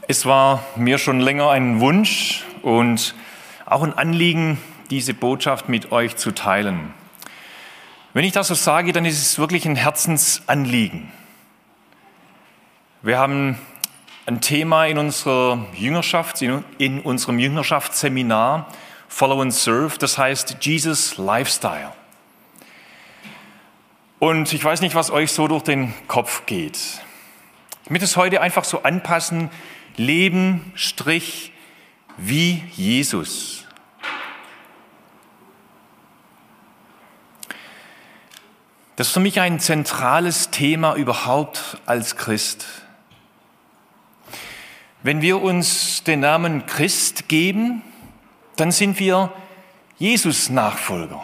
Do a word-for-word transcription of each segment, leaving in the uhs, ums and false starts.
Es war mir schon länger ein Wunsch und auch ein Anliegen, diese Botschaft mit euch zu teilen. Wenn ich das so sage, dann ist es wirklich ein Herzensanliegen. Wir haben ein Thema in unserer Jüngerschaft, in unserem Jüngerschaftsseminar Follow and Serve, das heißt Jesus Lifestyle. Und ich weiß nicht, was euch so durch den Kopf geht. Ich möchte es heute einfach so anpassen, Leben, Strich, wie Jesus. Das ist für mich ein zentrales Thema überhaupt als Christ. Wenn wir uns den Namen Christ geben, dann sind wir Jesus-Nachfolger.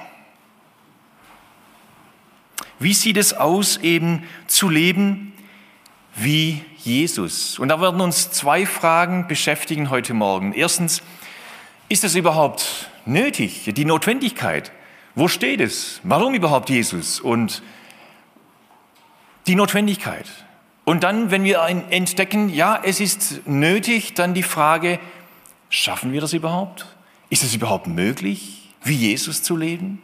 Wie sieht es aus, eben zu leben wie Jesus? Und da werden uns zwei Fragen beschäftigen heute Morgen. Erstens, ist es überhaupt nötig, die Notwendigkeit? Wo steht es? Warum überhaupt Jesus? Und die Notwendigkeit. Und dann, wenn wir entdecken, ja, es ist nötig, dann die Frage, schaffen wir das überhaupt? Ist es überhaupt möglich, wie Jesus zu leben?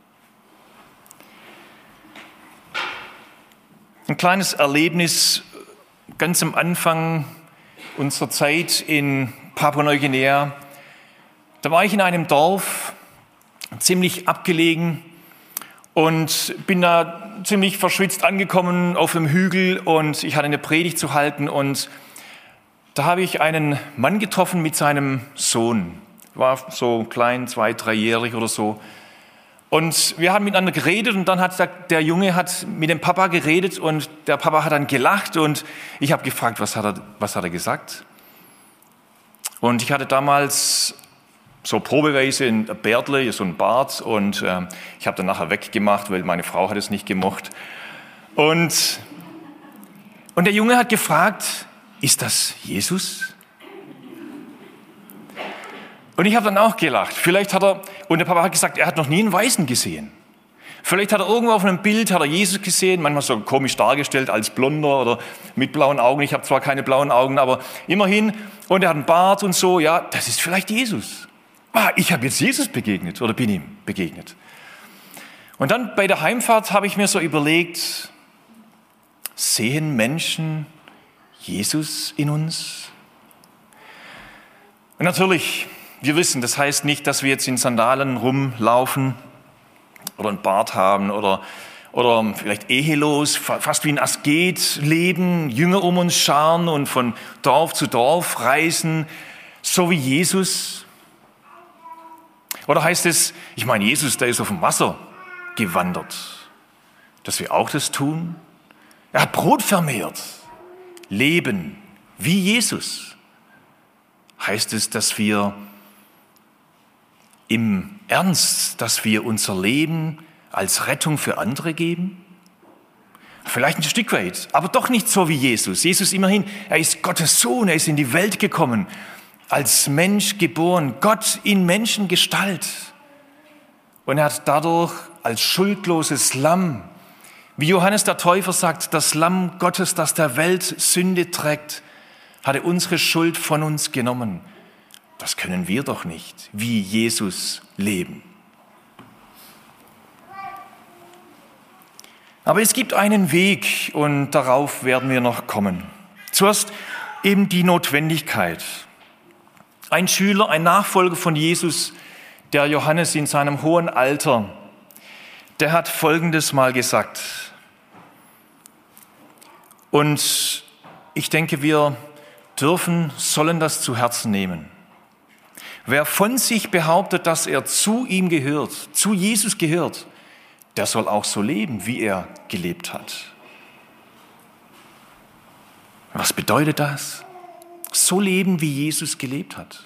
Ein kleines Erlebnis ganz am Anfang unserer Zeit in Papua-Neuguinea. Da war ich in einem Dorf, ziemlich abgelegen, und bin da ziemlich verschwitzt angekommen auf dem Hügel, und ich hatte eine Predigt zu halten, und da habe ich einen Mann getroffen mit seinem Sohn. War so klein, zwei, dreijährig oder so. Und wir haben miteinander geredet, und dann hat der, der Junge hat mit dem Papa geredet, und der Papa hat dann gelacht, und ich habe gefragt, was hat er, was hat er gesagt? Und ich hatte damals so probeweise ein Bärtle, so ein Bart, und äh, ich habe dann nachher weggemacht, weil meine Frau hat es nicht gemocht. Und, und der Junge hat gefragt, ist das Jesus? Und ich habe dann auch gelacht. Vielleicht hat er, und der Papa hat gesagt, er hat noch nie einen Weißen gesehen. Vielleicht hat er irgendwo auf einem Bild, hat er Jesus gesehen, manchmal so komisch dargestellt als Blonder oder mit blauen Augen. Ich habe zwar keine blauen Augen, aber immerhin. Und er hat einen Bart und so, ja, das ist vielleicht Jesus. Ah, ich habe jetzt Jesus begegnet oder bin ihm begegnet. Und dann bei der Heimfahrt habe ich mir so überlegt, sehen Menschen Jesus in uns? Und natürlich, wir wissen, das heißt nicht, dass wir jetzt in Sandalen rumlaufen oder einen Bart haben oder, oder vielleicht ehelos, fast wie ein Asket leben, Jünger um uns scharen und von Dorf zu Dorf reisen, so wie Jesus. Oder heißt es, ich meine, Jesus, der ist auf dem Wasser gewandert, dass wir auch das tun? Er hat Brot vermehrt, leben wie Jesus. Heißt es, dass wir im Ernst, dass wir unser Leben als Rettung für andere geben? Vielleicht ein Stück weit, aber doch nicht so wie Jesus. Jesus immerhin, er ist Gottes Sohn, er ist in die Welt gekommen, als Mensch geboren, Gott in Menschengestalt. Und er hat dadurch als schuldloses Lamm, wie Johannes der Täufer sagt, das Lamm Gottes, das der Welt Sünde trägt, hat er unsere Schuld von uns genommen. Das können wir doch nicht, wie Jesus leben. Aber es gibt einen Weg, und darauf werden wir noch kommen. Zuerst eben die Notwendigkeit. Ein Schüler, ein Nachfolger von Jesus, der Johannes in seinem hohen Alter, der hat Folgendes mal gesagt. Und ich denke, wir dürfen, sollen das zu Herzen nehmen. Wer von sich behauptet, dass er zu ihm gehört, zu Jesus gehört, der soll auch so leben, wie er gelebt hat. Was bedeutet das? So leben, wie Jesus gelebt hat.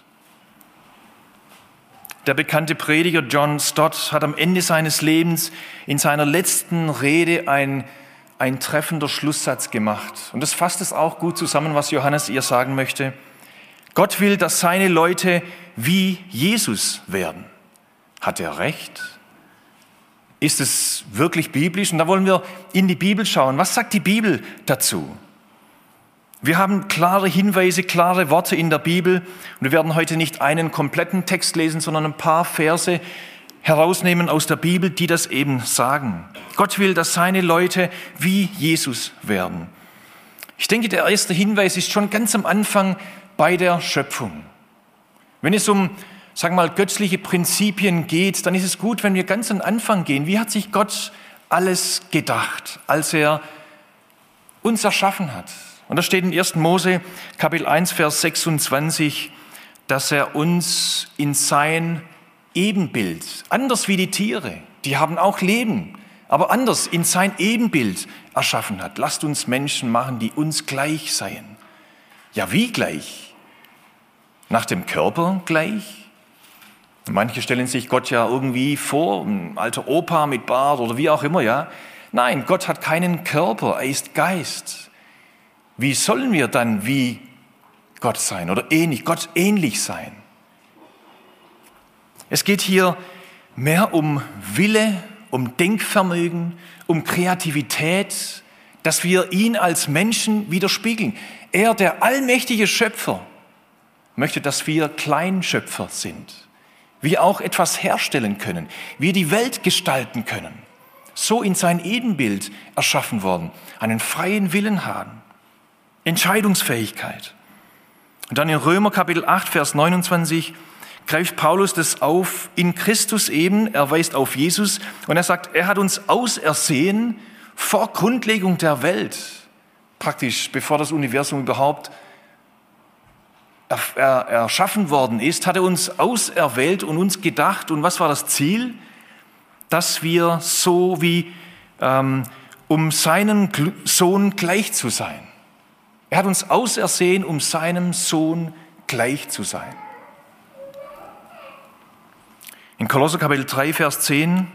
Der bekannte Prediger John Stott hat am Ende seines Lebens in seiner letzten Rede ein, ein treffender Schlusssatz gemacht. Und das fasst es auch gut zusammen, was Johannes ihr sagen möchte. Gott will, dass seine Leute wie Jesus werden. Hat er recht? Ist es wirklich biblisch? Und da wollen wir in die Bibel schauen. Was sagt die Bibel dazu? Wir haben klare Hinweise, klare Worte in der Bibel. Und wir werden heute nicht einen kompletten Text lesen, sondern ein paar Verse herausnehmen aus der Bibel, die das eben sagen. Gott will, dass seine Leute wie Jesus werden. Ich denke, der erste Hinweis ist schon ganz am Anfang bei der Schöpfung. Wenn es um, sagen wir mal, göttliche Prinzipien geht, dann ist es gut, wenn wir ganz am Anfang gehen. Wie hat sich Gott alles gedacht, als er uns erschaffen hat? Und da steht in ersten Mose Kapitel eins, Vers sechsundzwanzig, dass er uns in sein Ebenbild, anders wie die Tiere, die haben auch Leben, aber anders in sein Ebenbild erschaffen hat. Lasst uns Menschen machen, die uns gleich seien. Ja, wie gleich? Nach dem Körper gleich? Manche stellen sich Gott ja irgendwie vor, ein alter Opa mit Bart oder wie auch immer, ja. Nein, Gott hat keinen Körper, er ist Geist. Wie sollen wir dann wie Gott sein oder ähnlich, Gott ähnlich sein? Es geht hier mehr um Wille, um Denkvermögen, um Kreativität, dass wir ihn als Menschen widerspiegeln. Er, der allmächtige Schöpfer, möchte, dass wir Kleinschöpfer sind. Wir auch etwas herstellen können, wir die Welt gestalten können. So in sein Ebenbild erschaffen worden, einen freien Willen haben, Entscheidungsfähigkeit. Und dann in Römer Kapitel acht, Vers neunundzwanzig, greift Paulus das auf in Christus eben, er weist auf Jesus und er sagt, er hat uns ausersehen vor Grundlegung der Welt, praktisch bevor das Universum überhaupt erschaffen worden ist, hat er uns auserwählt und uns gedacht. Und was war das Ziel? Dass wir so wie, ähm, um seinem Sohn gleich zu sein. Er hat uns ausersehen, um seinem Sohn gleich zu sein. In Kolosser Kapitel drei, Vers zehn,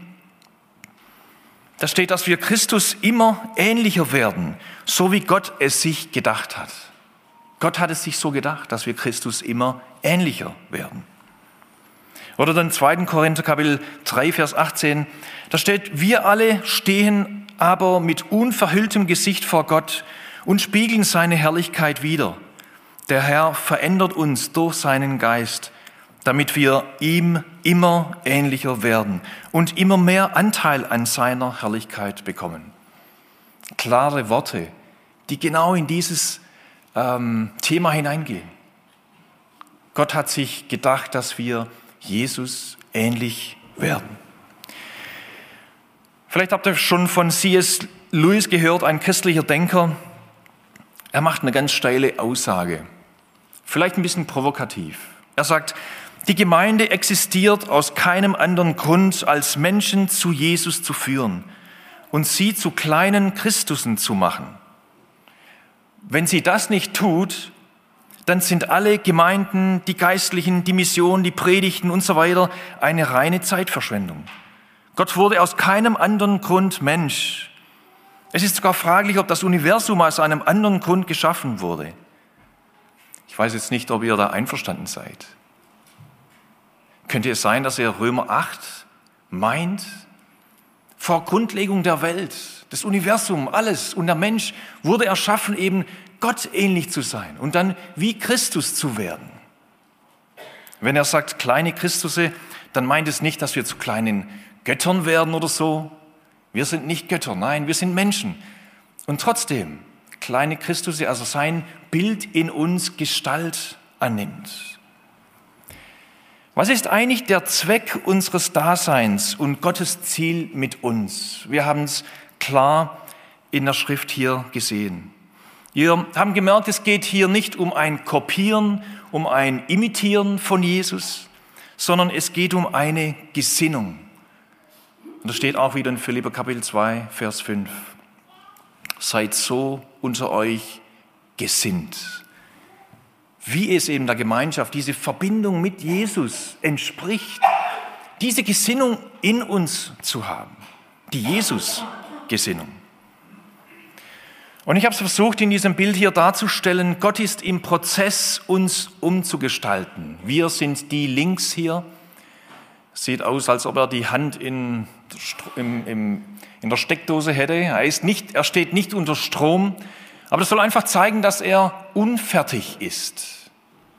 da steht, dass wir Christus immer ähnlicher werden, so wie Gott es sich gedacht hat. Gott hat es sich so gedacht, dass wir Christus immer ähnlicher werden. Oder dann zweiten Korinther Kapitel drei, Vers achtzehn, da steht, wir alle stehen aber mit unverhülltem Gesicht vor Gott und spiegeln seine Herrlichkeit wider. Der Herr verändert uns durch seinen Geist, damit wir ihm immer ähnlicher werden und immer mehr Anteil an seiner Herrlichkeit bekommen. Klare Worte, die genau in dieses ähm, Thema hineingehen. Gott hat sich gedacht, dass wir Jesus ähnlich werden. Vielleicht habt ihr schon von C S Lewis gehört, ein christlicher Denker. Er macht eine ganz steile Aussage, vielleicht ein bisschen provokativ. Er sagt, die Gemeinde existiert aus keinem anderen Grund, als Menschen zu Jesus zu führen und sie zu kleinen Christusen zu machen. Wenn sie das nicht tut, dann sind alle Gemeinden, die Geistlichen, die Mission, die Predigten und so weiter eine reine Zeitverschwendung. Gott wurde aus keinem anderen Grund Mensch. Es ist sogar fraglich, ob das Universum aus einem anderen Grund geschaffen wurde. Ich weiß jetzt nicht, ob ihr da einverstanden seid. Könnte es sein, dass er Römer acht meint, vor Grundlegung der Welt, das Universum, alles und der Mensch wurde erschaffen, eben Gott ähnlich zu sein und dann wie Christus zu werden. Wenn er sagt, kleine Christusse, dann meint es nicht, dass wir zu kleinen Göttern werden oder so. Wir sind nicht Götter, nein, wir sind Menschen. Und trotzdem, kleine Christusse, also sein Bild in uns Gestalt annimmt. Was ist eigentlich der Zweck unseres Daseins und Gottes Ziel mit uns? Wir haben es klar in der Schrift hier gesehen. Wir haben gemerkt, es geht hier nicht um ein Kopieren, um ein Imitieren von Jesus, sondern es geht um eine Gesinnung. Und das steht auch wieder in Philipper Kapitel zwei, Vers fünf. Seid so unter euch gesinnt, wie es eben der Gemeinschaft, diese Verbindung mit Jesus entspricht, diese Gesinnung in uns zu haben, die Jesus-Gesinnung. Und ich habe es versucht, in diesem Bild hier darzustellen, Gott ist im Prozess, uns umzugestalten. Wir sind die links hier. Sieht aus, als ob er die Hand in, im, im, in der Steckdose hätte. Er, ist nicht, er steht nicht unter Strom, Aber das soll einfach zeigen, dass er unfertig ist.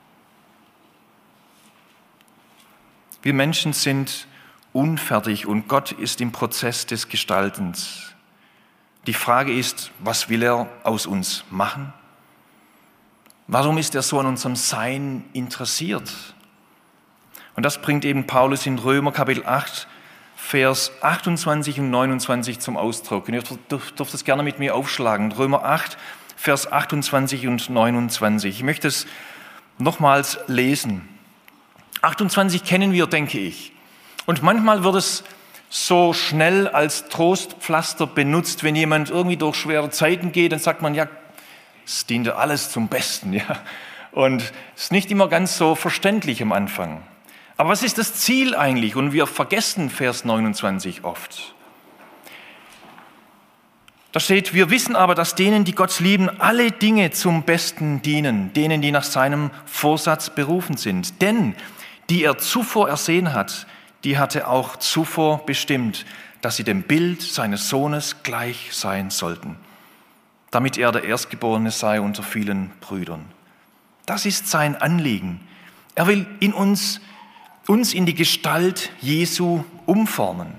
Wir Menschen sind unfertig und Gott ist im Prozess des Gestaltens. Die Frage ist, was will er aus uns machen? Warum ist er so an unserem Sein interessiert? Und das bringt eben Paulus in Römer Kapitel acht, Vers achtundzwanzig und neunundzwanzig zum Ausdruck. Und ihr dürft das gerne mit mir aufschlagen. Römer acht, Vers achtundzwanzig und neunundzwanzig. Ich möchte es nochmals lesen. achtundzwanzig kennen wir, denke ich. Und manchmal wird es so schnell als Trostpflaster benutzt, wenn jemand irgendwie durch schwere Zeiten geht, dann sagt man, ja, es dient ja alles zum Besten. Ja? Und es ist nicht immer ganz so verständlich am Anfang. Aber was ist das Ziel eigentlich? Und wir vergessen Vers neunundzwanzig oft. Da steht, wir wissen aber, dass denen, die Gott lieben, alle Dinge zum Besten dienen, denen, die nach seinem Vorsatz berufen sind. Denn die er zuvor ersehen hat, die hatte auch zuvor bestimmt, dass sie dem Bild seines Sohnes gleich sein sollten, damit er der Erstgeborene sei unter vielen Brüdern. Das ist sein Anliegen. Er will in uns, uns in die Gestalt Jesu umformen.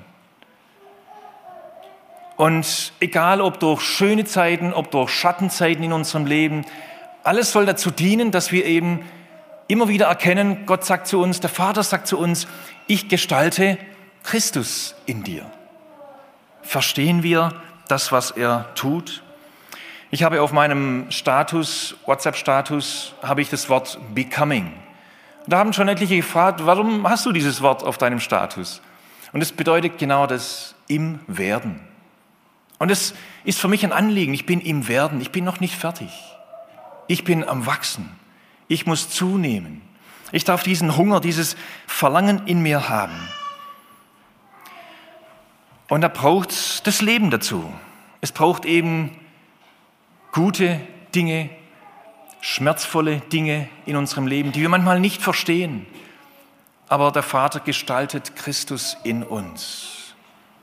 Und egal, ob durch schöne Zeiten, ob durch Schattenzeiten in unserem Leben, alles soll dazu dienen, dass wir eben immer wieder erkennen, Gott sagt zu uns, der Vater sagt zu uns, ich gestalte Christus in dir. Verstehen wir das, was er tut? Ich habe auf meinem Status, WhatsApp-Status, habe ich das Wort becoming. Da haben schon etliche gefragt, warum hast du dieses Wort auf deinem Status? Und es bedeutet genau das, im Werden. Und es ist für mich ein Anliegen, ich bin im Werden, ich bin noch nicht fertig. Ich bin am Wachsen. Ich muss zunehmen. Ich darf diesen Hunger, dieses Verlangen in mir haben. Und da braucht es das Leben dazu. Es braucht eben gute Dinge, schmerzvolle Dinge in unserem Leben, die wir manchmal nicht verstehen. Aber der Vater gestaltet Christus in uns.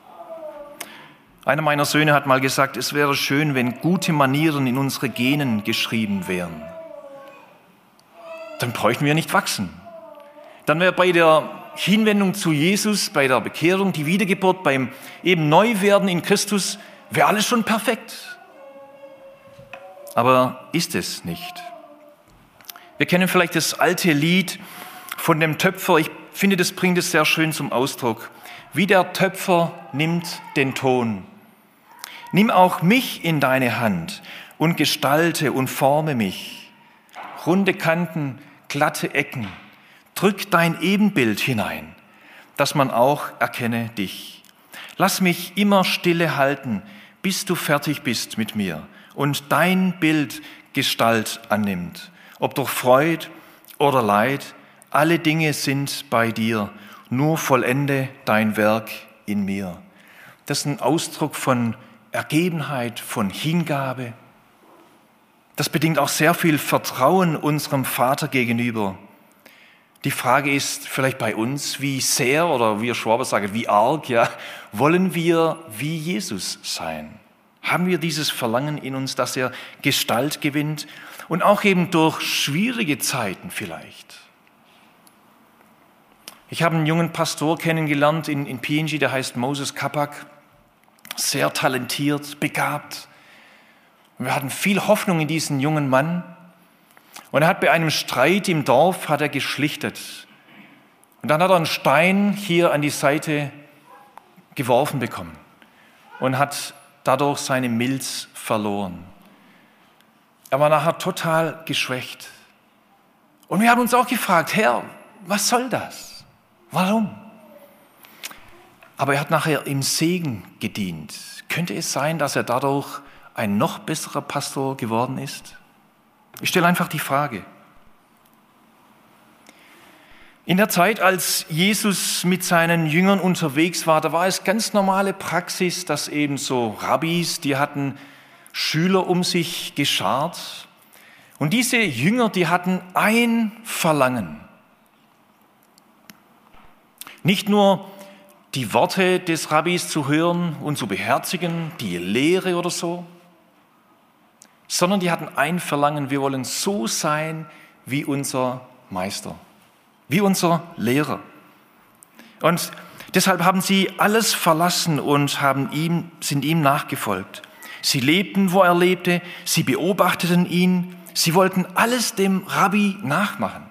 Einer meiner Söhne hat mal gesagt, es wäre schön, wenn gute Manieren in unsere Genen geschrieben wären. Dann bräuchten wir nicht wachsen. Dann wäre bei der Hinwendung zu Jesus, bei der Bekehrung, die Wiedergeburt, beim eben Neuwerden in Christus, wäre alles schon perfekt. Aber ist es nicht. Wir kennen vielleicht das alte Lied von dem Töpfer. Ich finde, das bringt es sehr schön zum Ausdruck. Wie der Töpfer nimmt den Ton. Nimm auch mich in deine Hand und gestalte und forme mich. Runde Kanten, glatte Ecken, drück dein Ebenbild hinein, dass man auch erkenne dich. Lass mich immer stille halten, bis du fertig bist mit mir und dein Bild Gestalt annimmt. Ob durch Freud oder Leid, alle Dinge sind bei dir, nur vollende dein Werk in mir. Das ist ein Ausdruck von Ergebenheit, von Hingabe. Das bedingt auch sehr viel Vertrauen unserem Vater gegenüber. Die Frage ist vielleicht bei uns, wie sehr, oder wir Schwaber sagen, wie arg, ja, wollen wir wie Jesus sein? Haben wir dieses Verlangen in uns, dass er Gestalt gewinnt und auch eben durch schwierige Zeiten vielleicht? Ich habe einen jungen Pastor kennengelernt in, in P N G, der heißt Moses Kapak, sehr talentiert, begabt. Und wir hatten viel Hoffnung in diesen jungen Mann. Und er hat bei einem Streit im Dorf hat er geschlichtet. Und dann hat er einen Stein hier an die Seite geworfen bekommen und hat dadurch seine Milz verloren. Er war nachher total geschwächt. Und wir haben uns auch gefragt, Herr, was soll das? Warum? Aber er hat nachher im Segen gedient. Könnte es sein, dass er dadurch ein noch besserer Pastor geworden ist? Ich stelle einfach die Frage. In der Zeit, als Jesus mit seinen Jüngern unterwegs war, da war es ganz normale Praxis, dass eben so Rabbis, die hatten Schüler um sich geschart. Und diese Jünger, die hatten ein Verlangen. Nicht nur die Worte des Rabbis zu hören und zu beherzigen, die Lehre oder so. sondern die hatten ein Verlangen: Wir wollen so sein wie unser Meister, wie unser Lehrer. Und deshalb haben sie alles verlassen und haben ihm, sind ihm nachgefolgt. Sie lebten, wo er lebte, sie beobachteten ihn, sie wollten alles dem Rabbi nachmachen.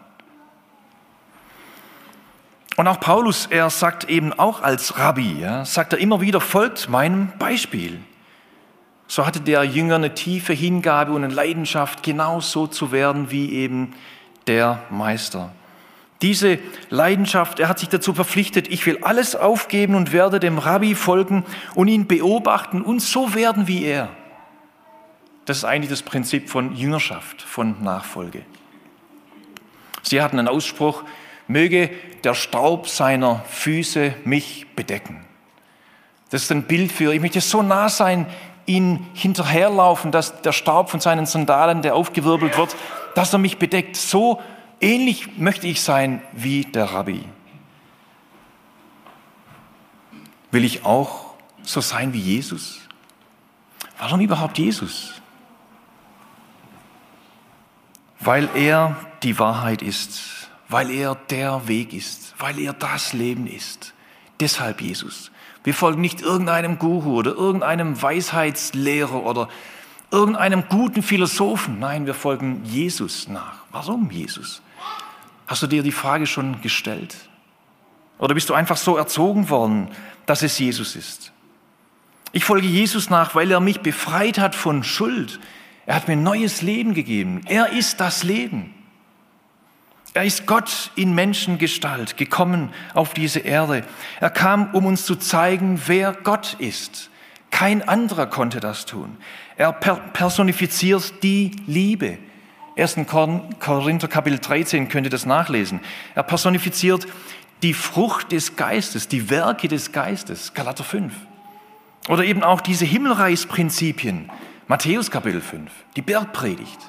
Und auch Paulus, er sagt eben auch als Rabbi, ja, sagt er immer wieder: Folgt meinem Beispiel. So hatte der Jünger eine tiefe Hingabe und eine Leidenschaft, genau so zu werden wie eben der Meister. Diese Leidenschaft, er hat sich dazu verpflichtet: Ich will alles aufgeben und werde dem Rabbi folgen und ihn beobachten und so werden wie er. Das ist eigentlich das Prinzip von Jüngerschaft, von Nachfolge. Sie hatten einen Ausspruch: Möge der Staub seiner Füße mich bedecken. Das ist ein Bild für: Ich möchte so nah sein, ihn hinterherlaufen, dass der Staub von seinen Sandalen, der aufgewirbelt wird, dass er mich bedeckt. So ähnlich möchte ich sein wie der Rabbi. Will ich auch so sein wie Jesus? Warum überhaupt Jesus? Weil er die Wahrheit ist, weil er der Weg ist, weil er das Leben ist. Deshalb Jesus. Wir folgen nicht irgendeinem Guru oder irgendeinem Weisheitslehrer oder irgendeinem guten Philosophen. Nein, wir folgen Jesus nach. Warum Jesus? Hast du dir die Frage schon gestellt? Oder bist du einfach so erzogen worden, dass es Jesus ist? Ich folge Jesus nach, weil er mich befreit hat von Schuld. Er hat mir ein neues Leben gegeben. Er ist das Leben. Er ist Gott in Menschengestalt, gekommen auf diese Erde. Er kam, um uns zu zeigen, wer Gott ist. Kein anderer konnte das tun. Er personifiziert die Liebe. erster Korinther Kapitel dreizehn könnt ihr das nachlesen. Er personifiziert die Frucht des Geistes, die Werke des Geistes, Galater fünf. Oder eben auch diese Himmelreichsprinzipien, Matthäus Kapitel fünf, die Bergpredigt.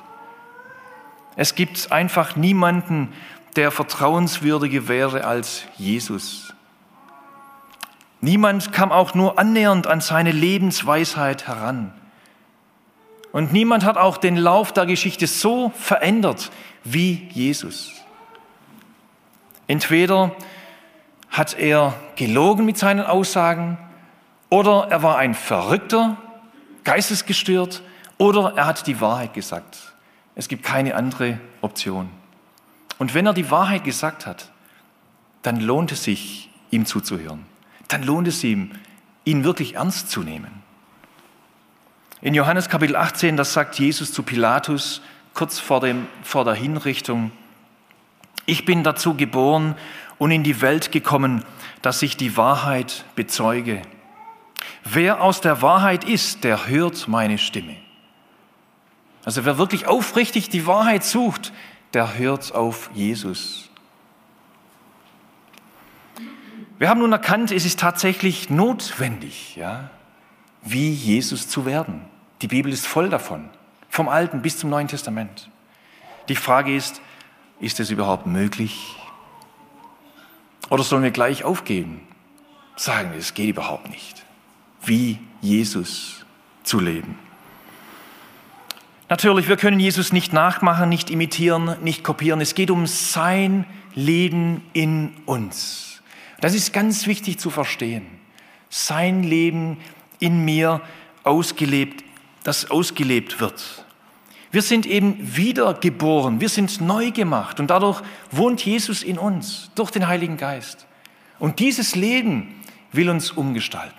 Es gibt einfach niemanden, der vertrauenswürdiger wäre als Jesus. Niemand kam auch nur annähernd an seine Lebensweisheit heran. Und niemand hat auch den Lauf der Geschichte so verändert wie Jesus. Entweder hat er gelogen mit seinen Aussagen, oder er war ein Verrückter, geistesgestört, oder er hat die Wahrheit gesagt. Es gibt keine andere Option. Und wenn er die Wahrheit gesagt hat, dann lohnt es sich, ihm zuzuhören. Dann lohnt es ihm, ihn wirklich ernst zu nehmen. In Johannes Kapitel achtzehn, das sagt Jesus zu Pilatus, kurz vor, dem, vor der Hinrichtung: Ich bin dazu geboren und in die Welt gekommen, dass ich die Wahrheit bezeuge. Wer aus der Wahrheit ist, der hört meine Stimme. Also wer wirklich aufrichtig die Wahrheit sucht, der hört auf Jesus. Wir haben nun erkannt, es ist tatsächlich notwendig, ja, wie Jesus zu werden. Die Bibel ist voll davon, vom Alten bis zum Neuen Testament. Die Frage ist, ist es überhaupt möglich? Oder sollen wir gleich aufgeben? Sagen wir, es geht überhaupt nicht, wie Jesus zu leben. Natürlich, wir können Jesus nicht nachmachen, nicht imitieren, nicht kopieren. Es geht um sein Leben in uns. Das ist ganz wichtig zu verstehen. Sein Leben in mir ausgelebt, das ausgelebt wird. Wir sind eben wiedergeboren, wir sind neu gemacht und dadurch wohnt Jesus in uns durch den Heiligen Geist. Und dieses Leben will uns umgestalten.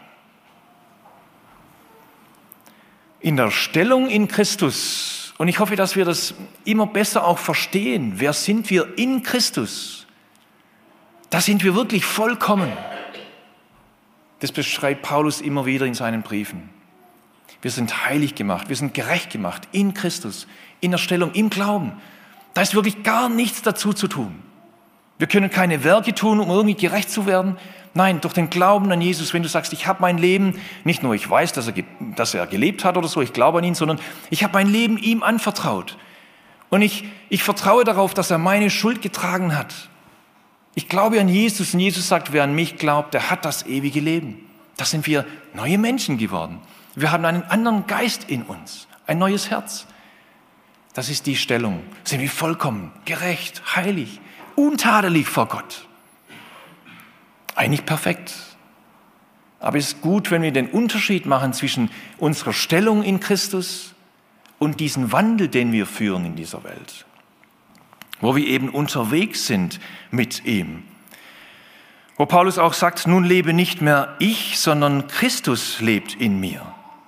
In der Stellung in Christus, und ich hoffe, dass wir das immer besser auch verstehen, wer sind wir in Christus? Da sind wir wirklich vollkommen. Das beschreibt Paulus immer wieder in seinen Briefen. Wir sind heilig gemacht, wir sind gerecht gemacht in Christus, in der Stellung, im Glauben. Da ist wirklich gar nichts dazu zu tun. Wir können keine Werke tun, um irgendwie gerecht zu werden. Nein, durch den Glauben an Jesus, wenn du sagst, ich habe mein Leben, nicht nur ich weiß, dass er, dass er gelebt hat oder so, ich glaube an ihn, sondern ich habe mein Leben ihm anvertraut. Und ich, ich vertraue darauf, dass er meine Schuld getragen hat. Ich glaube an Jesus und Jesus sagt, wer an mich glaubt, der hat das ewige Leben. Da sind wir neue Menschen geworden. Wir haben einen anderen Geist in uns, ein neues Herz. Das ist die Stellung. Sind wir vollkommen, gerecht, heilig, untadelig vor Gott. Eigentlich perfekt. Aber es ist gut, wenn wir den Unterschied machen zwischen unserer Stellung in Christus und diesen Wandel, den wir führen in dieser Welt. Wo wir eben unterwegs sind mit ihm. Wo Paulus auch sagt, nun lebe nicht mehr ich, sondern Christus lebt in mir.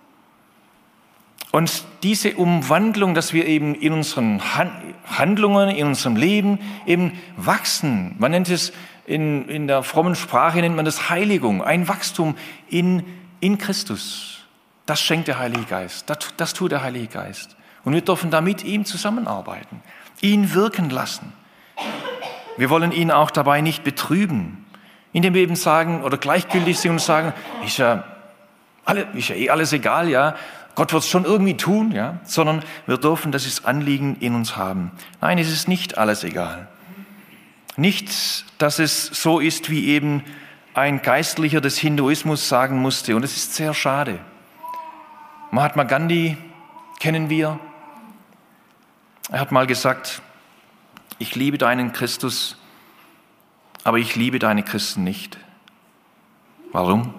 Und diese Umwandlung, dass wir eben in unseren Handlungen, in unserem Leben eben wachsen. Man nennt es, in, in der frommen Sprache nennt man das Heiligung, ein Wachstum in, in Christus. Das schenkt der Heilige Geist, das, das tut der Heilige Geist. Und wir dürfen da mit ihm zusammenarbeiten, ihn wirken lassen. Wir wollen ihn auch dabei nicht betrüben, indem wir eben sagen oder gleichgültig sind und sagen, ist ja, alle, ist ja eh alles egal, ja. Gott wird es schon irgendwie tun, ja, sondern wir dürfen das Anliegen in uns haben. Nein, es ist nicht alles egal. Nicht, dass es so ist, wie eben ein Geistlicher des Hinduismus sagen musste. Und es ist sehr schade. Mahatma Gandhi kennen wir. Er hat mal gesagt, ich liebe deinen Christus, aber ich liebe deine Christen nicht. Warum?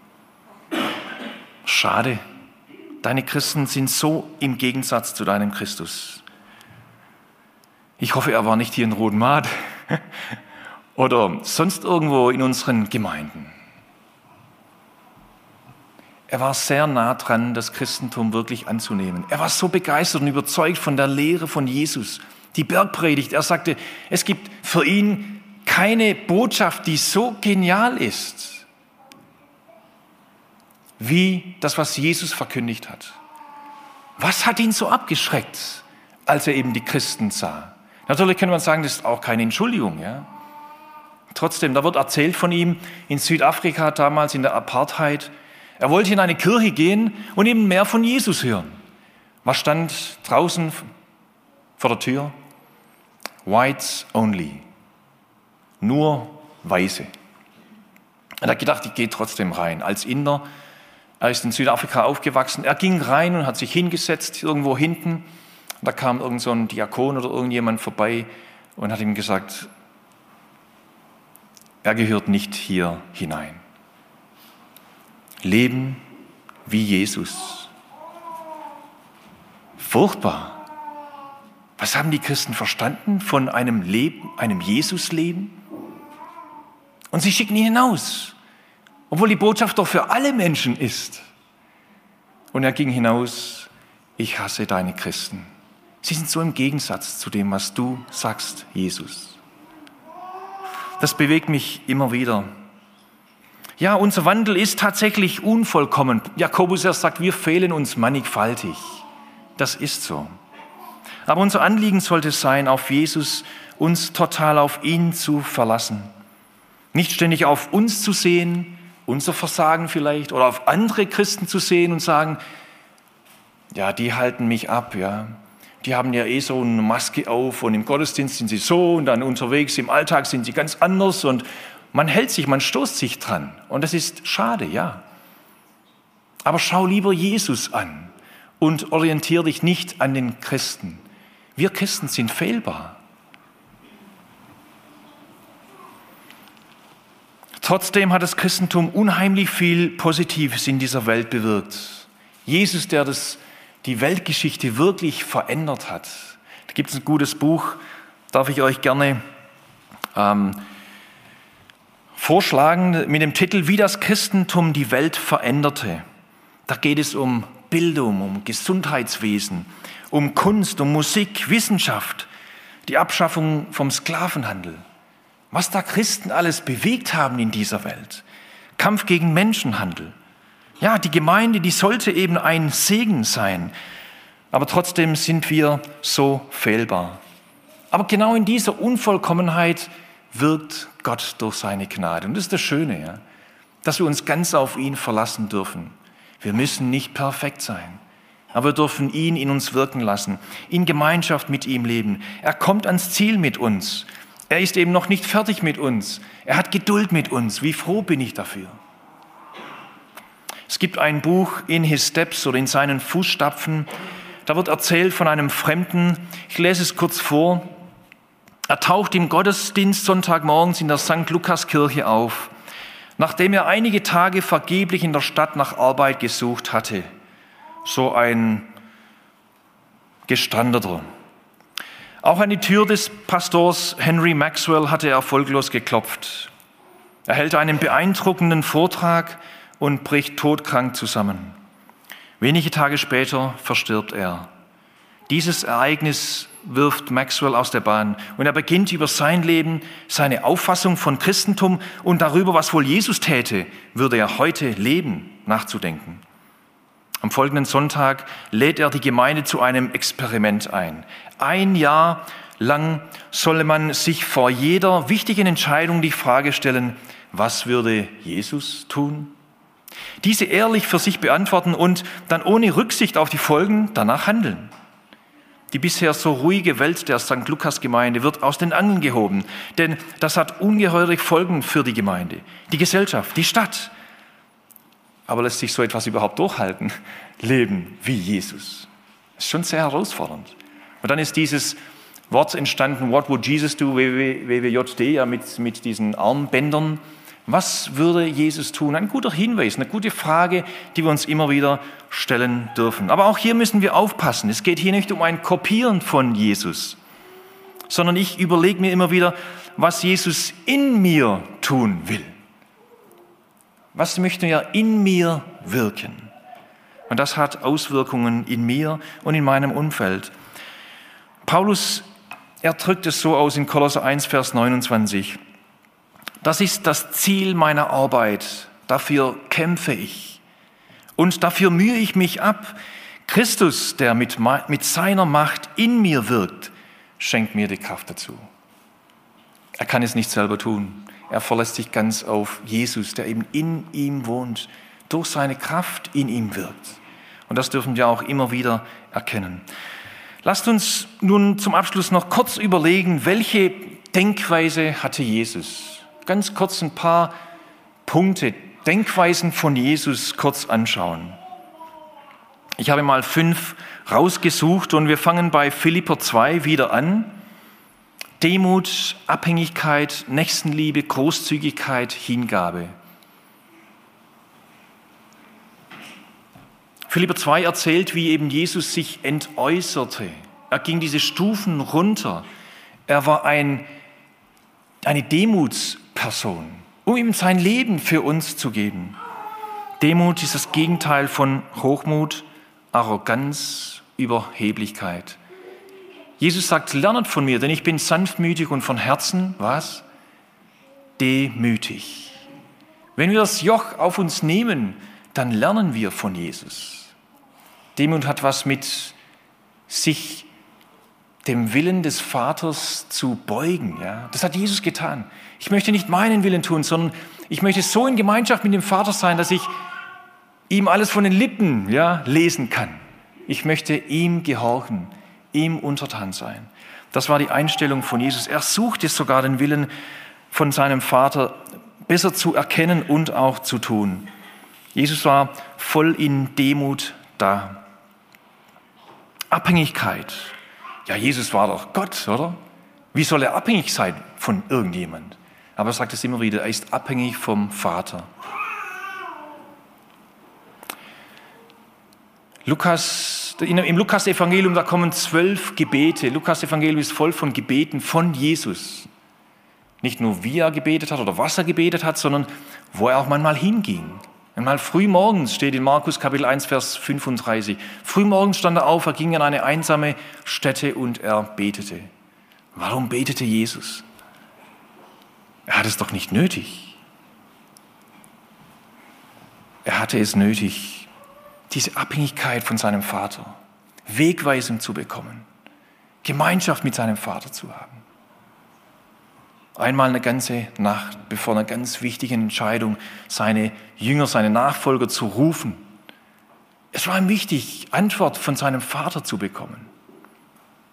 Schade. Deine Christen sind so im Gegensatz zu deinem Christus. Ich hoffe, er war nicht hier in Rodenmaat oder sonst irgendwo in unseren Gemeinden. Er war sehr nah dran, das Christentum wirklich anzunehmen. Er war so begeistert und überzeugt von der Lehre von Jesus. Die Bergpredigt, er sagte, es gibt für ihn keine Botschaft, die so genial ist, wie das, was Jesus verkündigt hat. Was hat ihn so abgeschreckt, als er eben die Christen sah? Natürlich kann man sagen, das ist auch keine Entschuldigung. Ja? Trotzdem, da wird erzählt von ihm in Südafrika damals in der Apartheid. Er wollte in eine Kirche gehen und eben mehr von Jesus hören. Was stand draußen vor der Tür? Whites only. Nur Weiße. Er hat gedacht, ich gehe trotzdem rein. Als Inder, er ist in Südafrika aufgewachsen. Er ging rein und hat sich hingesetzt, irgendwo hinten. Da kam irgend so ein Diakon oder irgendjemand vorbei und hat ihm gesagt, er gehört nicht hier hinein. Leben wie Jesus. Furchtbar. Was haben die Christen verstanden von einem Leben, einem Jesus-Leben? Und sie schicken ihn hinaus. Obwohl die Botschaft doch für alle Menschen ist. Und er ging hinaus, ich hasse deine Christen. Sie sind so im Gegensatz zu dem, was du sagst, Jesus. Das bewegt mich immer wieder. Ja, unser Wandel ist tatsächlich unvollkommen. Jakobus erst sagt, wir fehlen uns mannigfaltig. Das ist so. Aber unser Anliegen sollte es sein, auf Jesus, uns total auf ihn zu verlassen. Nicht ständig auf uns zu sehen, unser Versagen vielleicht, oder auf andere Christen zu sehen und sagen, ja, die halten mich ab, ja. Die haben ja eh so eine Maske auf und im Gottesdienst sind sie so und dann unterwegs im Alltag sind sie ganz anders und man hält sich, man stoßt sich dran und das ist schade, ja. Aber schau lieber Jesus an und orientiere dich nicht an den Christen. Wir Christen sind fehlbar. Trotzdem hat das Christentum unheimlich viel Positives in dieser Welt bewirkt. Jesus, der das, die Weltgeschichte wirklich verändert hat. Da gibt es ein gutes Buch, darf ich euch gerne ähm, vorschlagen, mit dem Titel Wie das Christentum die Welt veränderte. Da geht es um Bildung, um Gesundheitswesen, um Kunst, um Musik, Wissenschaft, die Abschaffung vom Sklavenhandel. Was da Christen alles bewegt haben in dieser Welt. Kampf gegen Menschenhandel. Ja, die Gemeinde, die sollte eben ein Segen sein. Aber trotzdem sind wir so fehlbar. Aber genau in dieser Unvollkommenheit wirkt Gott durch seine Gnade. Und das ist das Schöne, ja, dass wir uns ganz auf ihn verlassen dürfen. Wir müssen nicht perfekt sein, aber wir dürfen ihn in uns wirken lassen, in Gemeinschaft mit ihm leben. Er kommt ans Ziel mit uns. Er ist eben noch nicht fertig mit uns. Er hat Geduld mit uns. Wie froh bin ich dafür. Es gibt ein Buch, In His Steps oder in seinen Fußstapfen. da wird erzählt von einem Fremden. Ich lese es kurz vor. Er taucht im Gottesdienst Sonntagmorgens in der Sankt Lukas-Kirche auf, nachdem er einige Tage vergeblich in der Stadt nach Arbeit gesucht hatte. So ein Gestrandeter. Auch an die Tür des Pastors Henry Maxwell hatte er erfolglos geklopft. Er hält einen beeindruckenden Vortrag und bricht todkrank zusammen. Wenige Tage später verstirbt er. Dieses Ereignis wirft Maxwell aus der Bahn und er beginnt über sein Leben, seine Auffassung von Christentum und darüber, was wohl Jesus täte, würde er heute leben, nachzudenken. Am folgenden Sonntag lädt er die Gemeinde zu einem Experiment ein. Ein Jahr lang solle man sich vor jeder wichtigen Entscheidung die Frage stellen, was würde Jesus tun? Diese ehrlich für sich beantworten und dann ohne Rücksicht auf die Folgen danach handeln. Die bisher so ruhige Welt der Sankt Lukas-Gemeinde wird aus den Angeln gehoben, denn das hat ungeheure Folgen für die Gemeinde, die Gesellschaft, die Stadt. Aber lässt sich so etwas überhaupt durchhalten? Leben wie Jesus. Das ist schon sehr herausfordernd. Und dann ist dieses Wort entstanden, What would Jesus do, W W J D, ja, mit, mit diesen Armbändern. Was würde Jesus tun? Ein guter Hinweis, eine gute Frage, die wir uns immer wieder stellen dürfen. Aber auch hier müssen wir aufpassen. Es geht hier nicht um ein Kopieren von Jesus, sondern ich überlege mir immer wieder, was Jesus in mir tun will. Was möchte er in mir wirken? Und das hat Auswirkungen in mir und in meinem Umfeld. Paulus, er drückt es so aus in Kolosser eins, Vers neunundzwanzig. Das ist das Ziel meiner Arbeit. Dafür kämpfe ich. Und dafür mühe ich mich ab. Christus, der mit, mit seiner Macht in mir wirkt, schenkt mir die Kraft dazu. Er kann es nicht selber tun. Er verlässt sich ganz auf Jesus, der eben in ihm wohnt, durch seine Kraft in ihm wirkt. Und das dürfen wir auch immer wieder erkennen. Lasst uns nun zum Abschluss noch kurz überlegen, welche Denkweise hatte Jesus? Ganz kurz ein paar Punkte, Denkweisen von Jesus kurz anschauen. Ich habe mal fünf rausgesucht und wir fangen bei Philipper zwei wieder an. Demut, Abhängigkeit, Nächstenliebe, Großzügigkeit, Hingabe. Philipper zwei erzählt, wie eben Jesus sich entäußerte. Er ging diese Stufen runter. Er war ein, eine Demutsperson, um ihm sein Leben für uns zu geben. Demut ist das Gegenteil von Hochmut, Arroganz, Überheblichkeit. Jesus sagt, lernet von mir, denn ich bin sanftmütig und von Herzen, was? Demütig. Wenn wir das Joch auf uns nehmen, dann lernen wir von Jesus. Demut hat was mit sich dem Willen des Vaters zu beugen. Ja? Das hat Jesus getan. Ich möchte nicht meinen Willen tun, sondern ich möchte so in Gemeinschaft mit dem Vater sein, dass ich ihm alles von den Lippen, ja, lesen kann. Ich möchte ihm gehorchen, ihm untertan sein. Das war die Einstellung von Jesus. Er suchte sogar den Willen von seinem Vater besser zu erkennen und auch zu tun. Jesus war voll in Demut da. Abhängigkeit. Ja, Jesus war doch Gott, oder? Wie soll er abhängig sein von irgendjemand? Aber er sagt es immer wieder, er ist abhängig vom Vater. Lukas, im Lukas-Evangelium, da kommen zwölf Gebete. Lukas-Evangelium ist voll von Gebeten von Jesus. Nicht nur, wie er gebetet hat oder was er gebetet hat, sondern wo er auch manchmal hinging. Einmal frühmorgens steht in Markus Kapitel eins, Vers fünfunddreißig. Frühmorgens stand er auf, er ging an eine einsame Stätte und er betete. Warum betete Jesus? Er hat es doch nicht nötig. Er hatte es nötig, diese Abhängigkeit von seinem Vater, Wegweisung zu bekommen, Gemeinschaft mit seinem Vater zu haben. Einmal eine ganze Nacht, bevor einer ganz wichtigen Entscheidung seine Jünger, seine Nachfolger zu rufen. Es war ihm wichtig, Antwort von seinem Vater zu bekommen.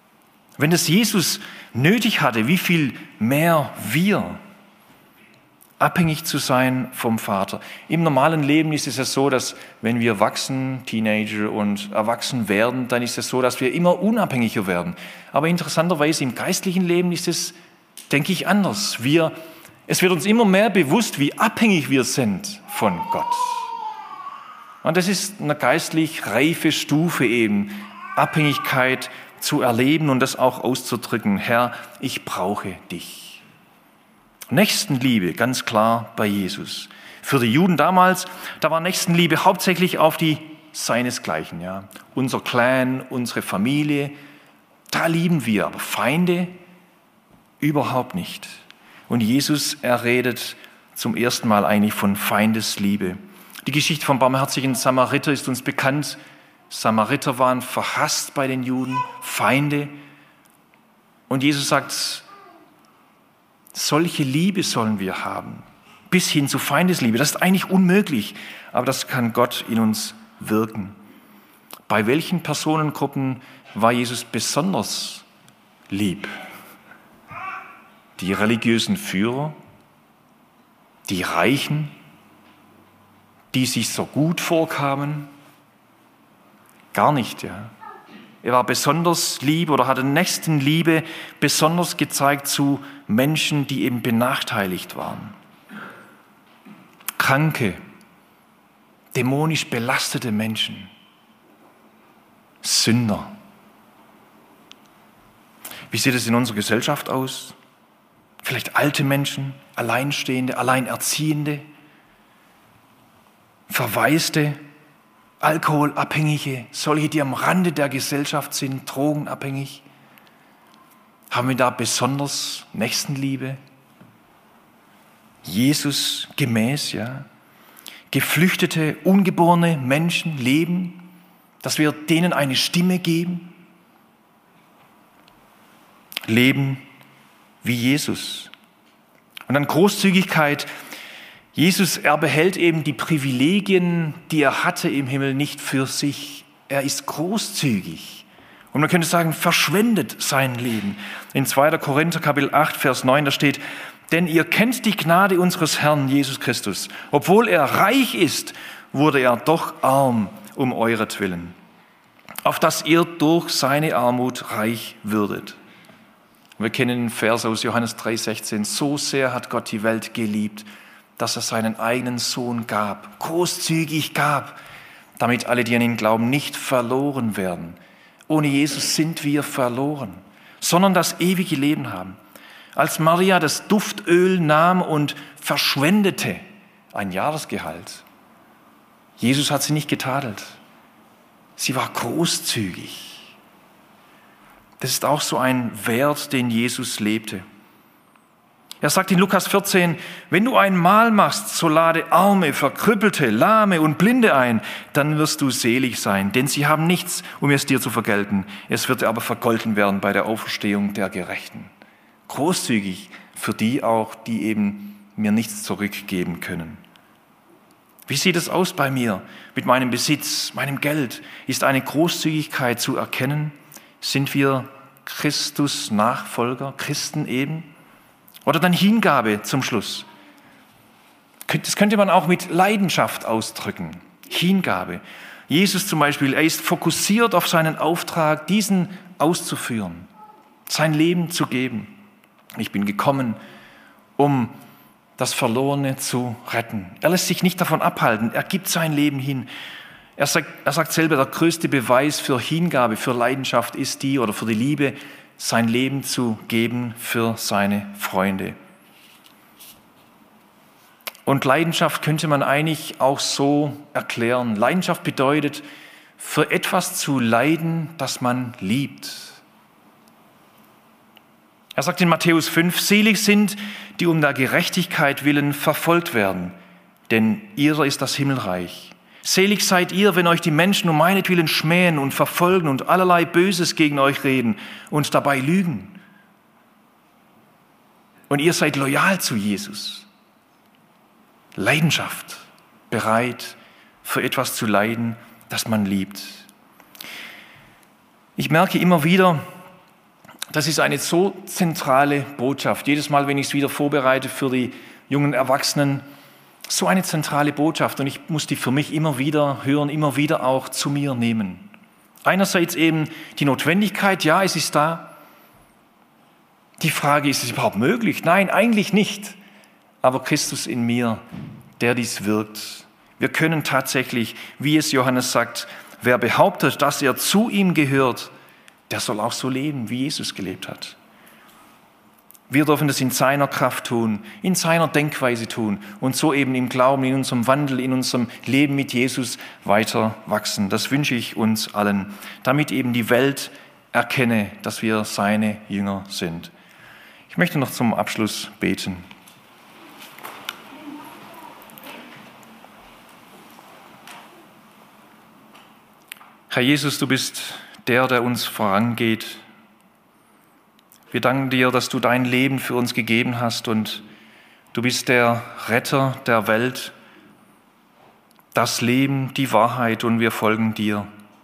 Wenn das Jesus nötig hatte, wie viel mehr wir? abhängig zu sein vom Vater. Im normalen Leben ist es ja so, dass wenn wir wachsen, Teenager und erwachsen werden, dann ist es so, dass wir immer unabhängiger werden. Aber interessanterweise im geistlichen Leben ist es, denke ich, anders. Wir, es wird uns immer mehr bewusst, wie abhängig wir sind von Gott. Und das ist eine geistlich reife Stufe eben, Abhängigkeit zu erleben und das auch auszudrücken. Herr, ich brauche dich. Nächstenliebe, ganz klar bei Jesus. Für die Juden damals, da war Nächstenliebe hauptsächlich auf die seinesgleichen. Ja. Unser Clan, unsere Familie, da lieben wir, aber Feinde überhaupt nicht. Und Jesus, er redet zum ersten Mal eigentlich von Feindesliebe. Die Geschichte vom barmherzigen Samariter ist uns bekannt. Samariter waren verhasst bei den Juden, Feinde. Und Jesus sagt, solche Liebe sollen wir haben, bis hin zu Feindesliebe. Das ist eigentlich unmöglich, aber das kann Gott in uns wirken. Bei welchen Personengruppen war Jesus besonders lieb? Die religiösen Führer, die Reichen, die sich so gut vorkamen? Gar nicht, ja. Er war besonders lieb oder hatte Nächstenliebe besonders gezeigt zu Menschen, die eben benachteiligt waren. Kranke, dämonisch belastete Menschen, Sünder. Wie sieht es in unserer Gesellschaft aus? Vielleicht alte Menschen, Alleinstehende, Alleinerziehende, Verwaiste, Alkoholabhängige, solche, die am Rande der Gesellschaft sind, drogenabhängig. Haben wir da besonders Nächstenliebe? Jesus gemäß, ja. Geflüchtete, ungeborene Menschen leben, dass wir denen eine Stimme geben. Leben wie Jesus. Und dann Großzügigkeit. Jesus, er behält eben die Privilegien, die er hatte im Himmel, nicht für sich. Er ist großzügig. Und man könnte sagen, verschwendet sein Leben. In zweiter Korinther Kapitel acht, Vers neun, da steht, denn ihr kennt die Gnade unseres Herrn Jesus Christus. Obwohl er reich ist, wurde er doch arm um euretwillen, auf dass ihr durch seine Armut reich würdet. Wir kennen den Vers aus Johannes drei, sechzehn. So sehr hat Gott die Welt geliebt, dass er seinen eigenen Sohn gab, großzügig gab, damit alle, die an ihn glauben, nicht verloren werden. Ohne Jesus sind wir verloren, sondern das ewige Leben haben. Als Maria das Duftöl nahm und verschwendete, ein Jahresgehalt, Jesus hat sie nicht getadelt. Sie war großzügig. Das ist auch so ein Wert, den Jesus lebte. Er sagt in Lukas vierzehn, wenn du ein Mahl machst, so lade Arme, Verkrüppelte, Lahme und Blinde ein, dann wirst du selig sein, denn sie haben nichts, um es dir zu vergelten. Es wird aber vergolten werden bei der Auferstehung der Gerechten. Großzügig für die auch, die eben mir nichts zurückgeben können. Wie sieht es aus bei mir mit meinem Besitz, meinem Geld? Ist eine Großzügigkeit zu erkennen? Sind wir Christus-Nachfolger, Christen eben? Oder dann Hingabe zum Schluss. Das könnte man auch mit Leidenschaft ausdrücken. Hingabe. Jesus zum Beispiel, er ist fokussiert auf seinen Auftrag, diesen auszuführen, sein Leben zu geben. Ich bin gekommen, um das Verlorene zu retten. Er lässt sich nicht davon abhalten, er gibt sein Leben hin. Er sagt, er sagt selber, der größte Beweis für Hingabe, für Leidenschaft ist die, oder für die Liebe, sein Leben zu geben für seine Freunde. Und Leidenschaft könnte man eigentlich auch so erklären. Leidenschaft bedeutet, für etwas zu leiden, das man liebt. Er sagt in Matthäus fünf, selig sind, die um der Gerechtigkeit willen verfolgt werden, denn ihrer ist das Himmelreich. Selig seid ihr, wenn euch die Menschen um meinetwillen schmähen und verfolgen und allerlei Böses gegen euch reden und dabei lügen. Und ihr seid loyal zu Jesus. Leidenschaft, bereit für etwas zu leiden, das man liebt. Ich merke immer wieder, das ist eine so zentrale Botschaft. Jedes Mal, wenn ich es wieder vorbereite für die jungen Erwachsenen so eine zentrale Botschaft und ich muss die für mich immer wieder hören, immer wieder auch zu mir nehmen. Einerseits eben die Notwendigkeit, ja, es ist da. Die Frage, ist es überhaupt möglich? Nein, eigentlich nicht. Aber Christus in mir, der dies wirkt. Wir können tatsächlich, wie es Johannes sagt, wer behauptet, dass er zu ihm gehört, der soll auch so leben, wie Jesus gelebt hat. Wir dürfen das in seiner Kraft tun, in seiner Denkweise tun und so eben im Glauben, in unserem Wandel, in unserem Leben mit Jesus weiter wachsen. Das wünsche ich uns allen, damit eben die Welt erkenne, dass wir seine Jünger sind. Ich möchte noch zum Abschluss beten. Herr Jesus, du bist der, der uns vorangeht. Wir danken dir, dass du dein Leben für uns gegeben hast und du bist der Retter der Welt, das Leben, die Wahrheit und wir folgen dir.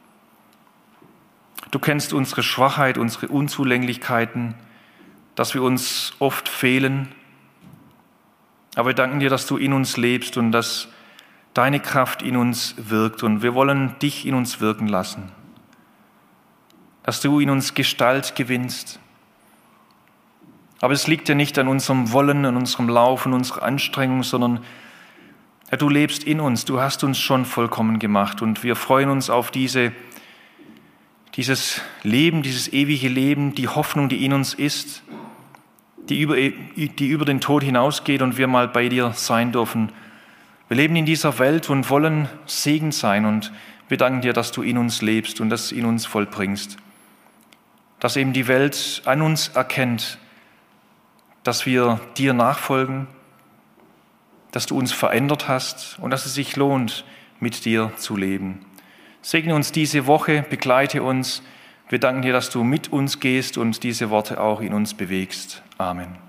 Du kennst unsere Schwachheit, unsere Unzulänglichkeiten, dass wir uns oft fehlen, aber wir danken dir, dass du in uns lebst und dass deine Kraft in uns wirkt und wir wollen dich in uns wirken lassen, dass du in uns Gestalt gewinnst. Aber es liegt ja nicht an unserem Wollen, an unserem Laufen, unserer Anstrengung, sondern Herr, du lebst in uns, du hast uns schon vollkommen gemacht und wir freuen uns auf diese, dieses Leben, dieses ewige Leben, die Hoffnung, die in uns ist, die über, die über den Tod hinausgeht und wir mal bei dir sein dürfen. Wir leben in dieser Welt und wollen Segen sein und wir danken dir, dass du in uns lebst und das in uns vollbringst. Dass eben die Welt an uns erkennt, dass wir dir nachfolgen, dass du uns verändert hast und dass es sich lohnt, mit dir zu leben. Segne uns diese Woche, begleite uns. Wir danken dir, dass du mit uns gehst und diese Worte auch in uns bewegst. Amen.